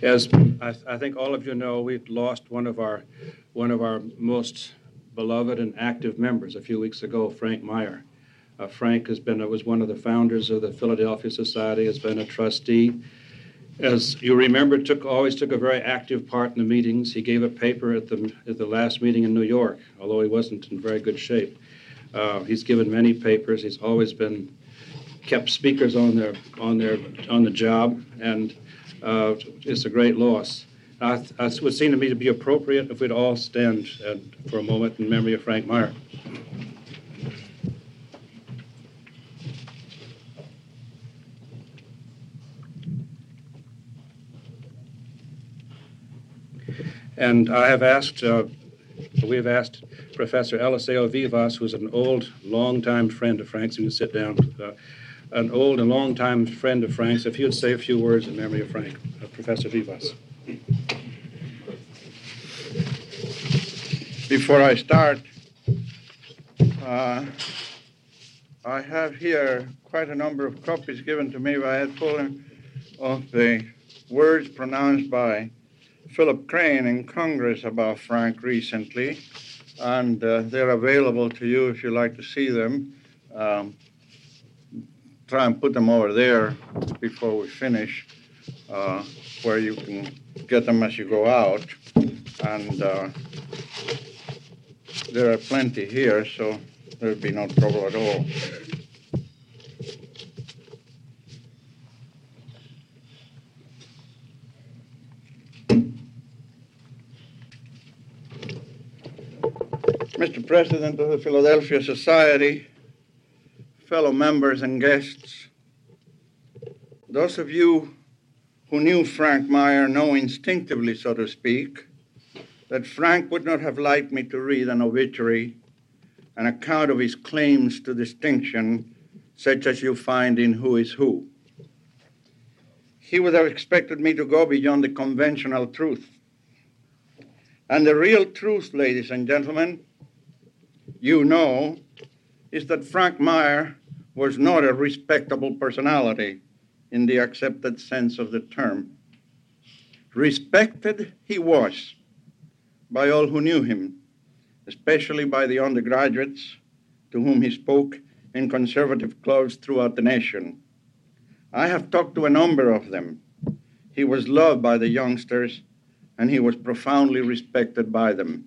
As I think all of you know, we've lost one of our most beloved and active members a few weeks ago, Frank Meyer. Frank was one of the founders of the Philadelphia Society, has been a trustee. As you remember, always took a very active part in the meetings. He gave a paper at the last meeting in New York, although he wasn't in very good shape. He's given many papers. He's always kept speakers on the job, and it's a great loss. It would seem to me to be appropriate if we'd all stand for a moment in memory of Frank Meyer. And we have asked Professor Eliseo Vivas, who's an old, long-time friend of Frank's, who can sit down, an old and long-time friend of Frank's, if he would say a few words in memory of Frank. Professor Vivas. Before I start, I have here quite a number of copies given to me by Ed Pullen of the words pronounced by Philip Crane in Congress about Frank recently, and they're available to you if you like to see them. Try and put them over there before we finish, where you can get them as you go out. And there are plenty here, so there'll be no trouble at all. Mr. President of the Philadelphia Society, fellow members and guests, those of you who knew Frank Meyer know instinctively, so to speak, that Frank would not have liked me to read an obituary, an account of his claims to distinction, such as you find in Who is Who. He would have expected me to go beyond the conventional truth. And the real truth, ladies and gentlemen, you know, is that Frank Meyer was not a respectable personality in the accepted sense of the term. Respected he was by all who knew him, especially by the undergraduates to whom he spoke in conservative clubs throughout the nation. I have talked to a number of them. He was loved by the youngsters, and he was profoundly respected by them.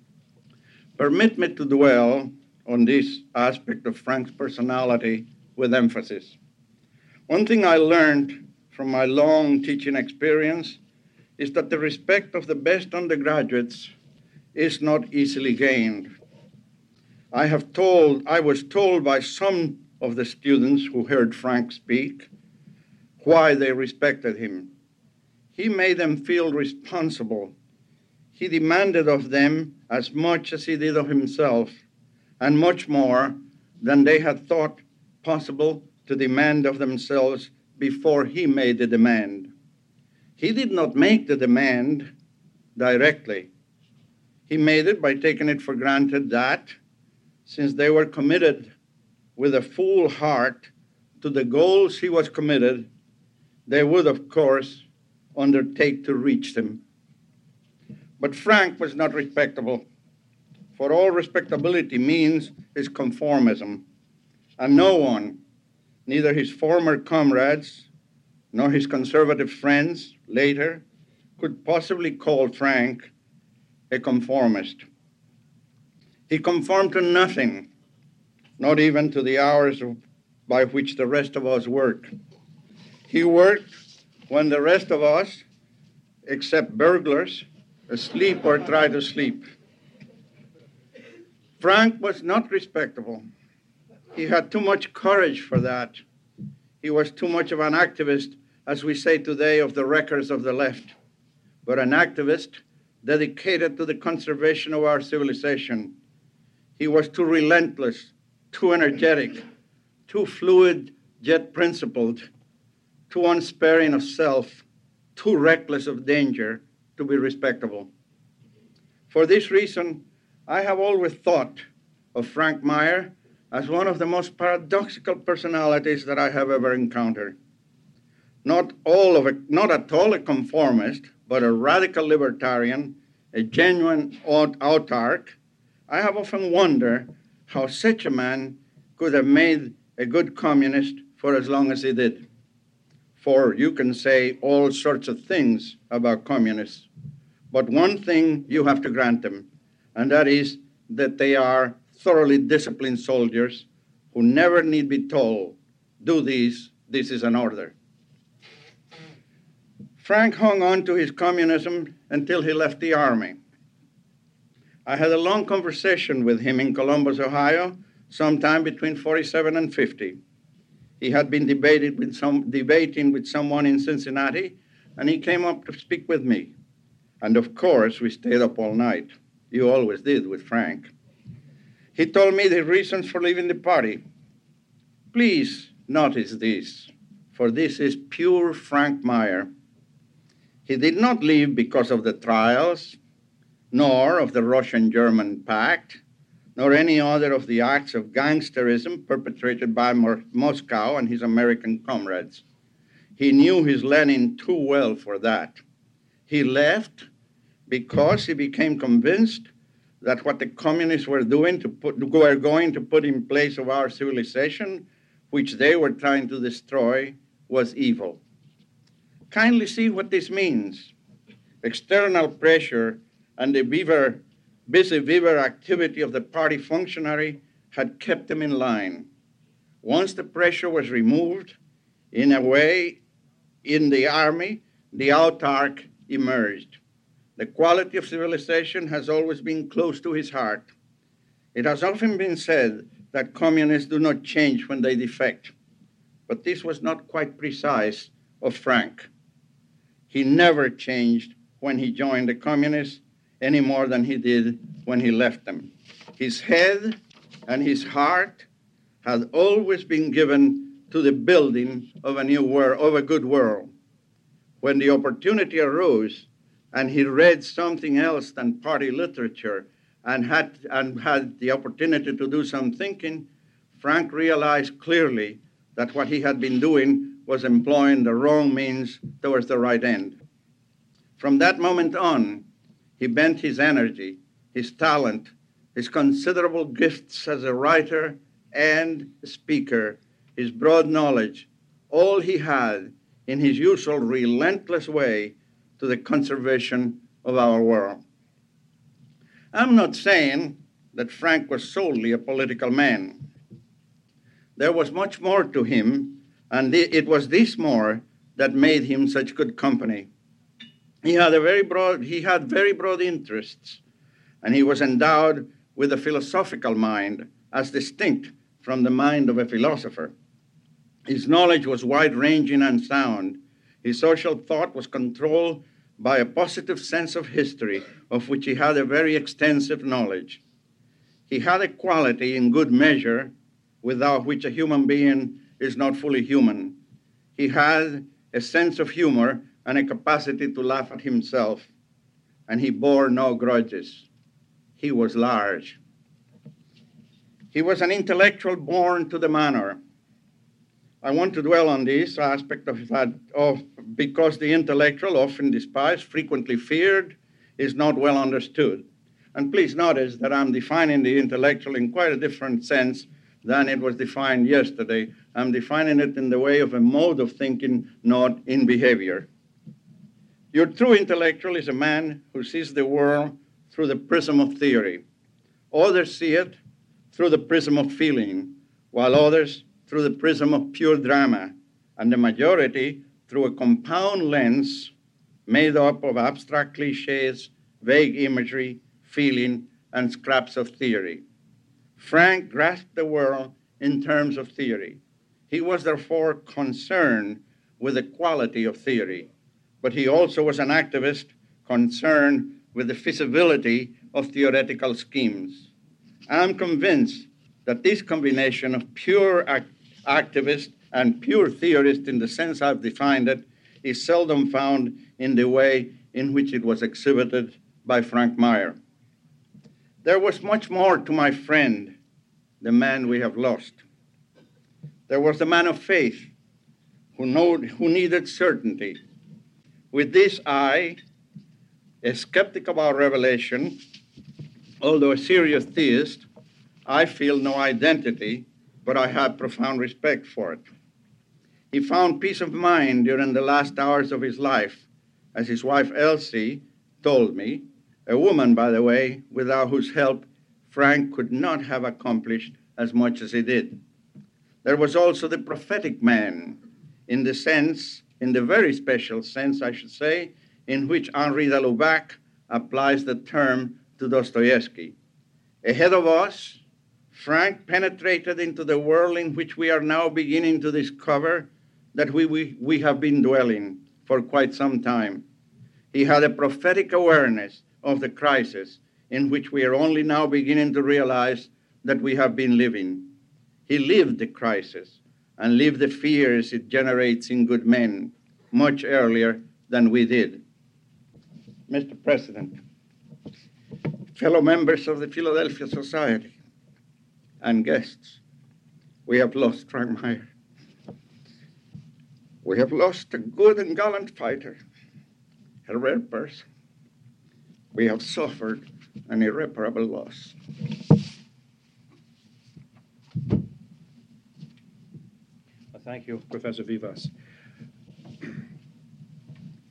Permit me to dwell on this aspect of Frank's personality with emphasis. One thing I learned from my long teaching experience is that the respect of the best undergraduates is not easily gained. I was told by some of the students who heard Frank speak why they respected him. He made them feel responsible. He demanded of them as much as he did of himself, and much more than they had thought possible to demand of themselves before he made the demand. He did not make the demand directly. He made it by taking it for granted that, since they were committed with a full heart to the goals he was committed, they would, of course, undertake to reach them. But Frank was not respectable, for all respectability means is conformism, and no one, neither his former comrades nor his conservative friends later, could possibly call Frank a conformist. He conformed to nothing, not even to the hours by which the rest of us work. He worked when the rest of us, except burglars, asleep or try to sleep. Frank was not respectable. He had too much courage for that. He was too much of an activist, as we say today of the wreckers of the left, but an activist dedicated to the conservation of our civilization. He was too relentless, too energetic, too fluid yet principled, too unsparing of self, too reckless of danger to be respectable. For this reason, I have always thought of Frank Meyer as one of the most paradoxical personalities that I have ever encountered. not at all a conformist, but a radical libertarian, a genuine autark, I have often wondered how such a man could have made a good communist for as long as he did. For you can say all sorts of things about communists, but one thing you have to grant them, and that is that they are thoroughly disciplined soldiers who never need be told, do this is an order. Frank hung on to his communism until he left the army. I had a long conversation with him in Columbus, Ohio, sometime between 47 and 50. He had been debating with someone in Cincinnati, and he came up to speak with me. And of course, we stayed up all night. You always did with Frank. He told me the reasons for leaving the party. Please notice this, for this is pure Frank Meyer. He did not leave because of the trials, nor of the Russian-German Pact, nor any other of the acts of gangsterism perpetrated by Moscow and his American comrades. He knew his Lenin too well for that. He left because he became convinced that what the communists were going to put in place of our civilization, which they were trying to destroy, was evil. Kindly see what this means. External pressure and the busy Weaver activity of the party functionary had kept him in line. Once the pressure was removed, in a way, in the army, the autark emerged. The quality of civilization has always been close to his heart. It has often been said that communists do not change when they defect, but this was not quite precise of Frank. He never changed when he joined the communists any more than he did when he left them. His head and his heart had always been given to the building of a new world, of a good world. When the opportunity arose and he read something else than party literature and had the opportunity to do some thinking, Frank realized clearly that what he had been doing was employing the wrong means towards the right end. From that moment on, he bent his energy, his talent, his considerable gifts as a writer and speaker, his broad knowledge, all he had in his usual relentless way to the conservation of our world. I'm not saying that Frank was solely a political man. There was much more to him, and it was this more that made him such good company. He had very broad interests, and he was endowed with a philosophical mind as distinct from the mind of a philosopher. His knowledge was wide-ranging and sound. His social thought was controlled by a positive sense of history, of which he had a very extensive knowledge. He had a quality in good measure without which a human being is not fully human. He had a sense of humor and a capacity to laugh at himself, and he bore no grudges. He was large. He was an intellectual born to the manor. I want to dwell on this aspect of that, because the intellectual, often despised, frequently feared, is not well understood. And please notice that I'm defining the intellectual in quite a different sense than it was defined yesterday. I'm defining it in the way of a mode of thinking, not in behavior. Your true intellectual is a man who sees the world through the prism of theory. Others see it through the prism of feeling, while others through the prism of pure drama, and the majority through a compound lens made up of abstract cliches, vague imagery, feeling, and scraps of theory. Frank grasped the world in terms of theory. He was therefore concerned with the quality of theory, but he also was an activist concerned with the feasibility of theoretical schemes. I'm convinced that this combination of pure activist and pure theorist, in the sense I've defined it, is seldom found in the way in which it was exhibited by Frank Meyer. There was much more to my friend, the man we have lost. There was the man of faith, who needed certainty. With this eye, a skeptic about revelation, although a serious theist, I feel no identity, but I have profound respect for it. He found peace of mind during the last hours of his life, as his wife Elsie told me, a woman, by the way, without whose help Frank could not have accomplished as much as he did. There was also the prophetic man, in the very special sense, I should say, in which Henri de Lubac applies the term to Dostoevsky. Ahead of us, Frank penetrated into the world in which we are now beginning to discover that we have been dwelling for quite some time. He had a prophetic awareness of the crisis in which we are only now beginning to realize that we have been living. He lived the crisis and lived the fears it generates in good men much earlier than we did. Mr. President, fellow members of the Philadelphia Society, and guests, we have lost Frank Meyer. We have lost a good and gallant fighter, a rare person. We have suffered an irreparable loss. Thank you, Professor Vivas.